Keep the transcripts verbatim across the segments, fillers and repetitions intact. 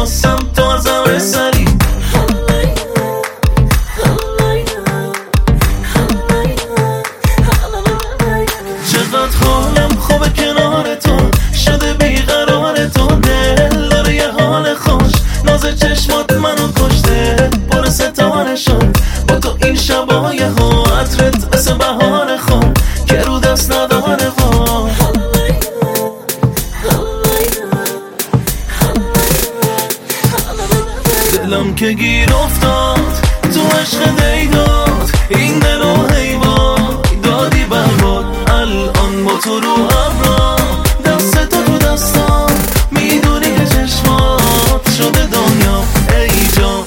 واسم تو از همه سری. چقدر حالم خوبه کنار تو، شده بیقرار تو، دل داره یه حال خوش، ناز چشمات منو کشته، پر ستاره شد با تو این شبای ها، عطرت مثل بهار خواب که رو دست نداره ها. دلم که گیر افتاد تو عشق دیداد، این دل و حیوان دادی برباد، الان با تو رو ابرا، دست تو تو دستام، میدونی که چشمات شده دنیا ای جان.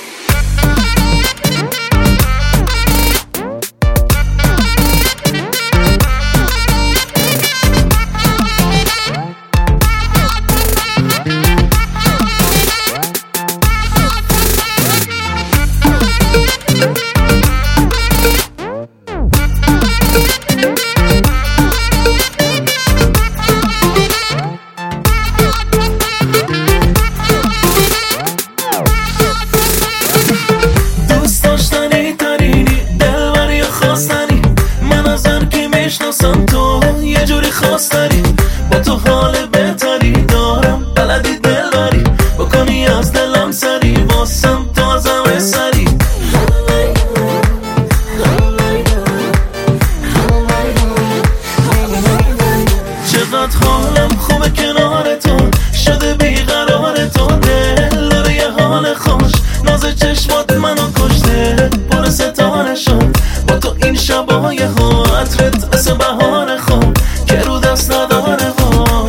تو یه جوری خاص داری، با تو حال بهتری دارم، بلدی دل بری بکنی از دلم سری، واسم تو از همه سری. چقدر حالم خوبه کنار تو، شده بیقرار تو، دل داره یه حال خوش، ناز چشمات منو کشته، پر ستاره شد با تو این شبای ها، عطرت مثل بهار خواب که رو دست نداره ها.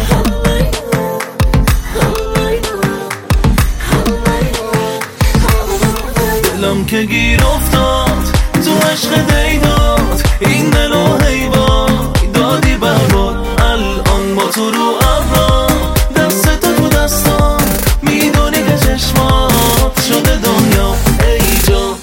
دلم که گیر افتاد تو عشق دیداد، این دل و حیوان دادی برباد، الان با تو رو ابرا، دست تو تو دستام، میدونی که چشمات شده دنیا ای جان.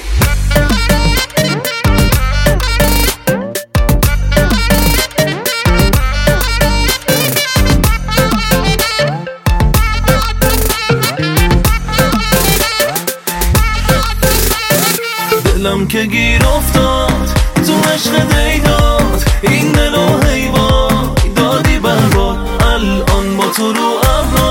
دلم که گیر افتاد تو عشق دیداد، این دل و حیوان دادی برباد، الان با تو رو ابرا،